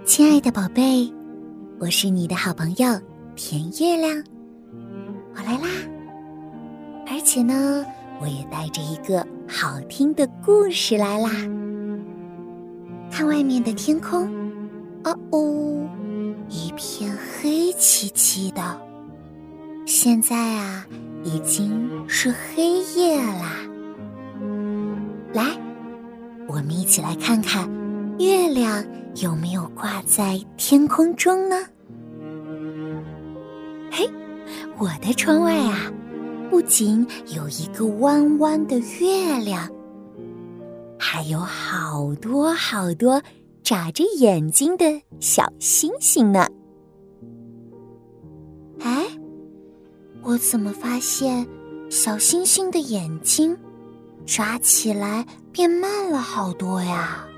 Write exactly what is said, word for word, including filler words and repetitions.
亲爱的宝贝，我是你的好朋友甜月亮，我来啦！而且呢，我也带着一个好听的故事来啦。看外面的天空，哦哦，一片黑漆漆的。现在啊，已经是黑夜啦。来，我们一起来看看月亮有没有挂在天空中呢？嘿，我的窗外啊，不仅有一个弯弯的月亮，还有好多好多眨着眼睛的小星星呢。哎，我怎么发现小星星的眼睛眨起来变慢了好多呀？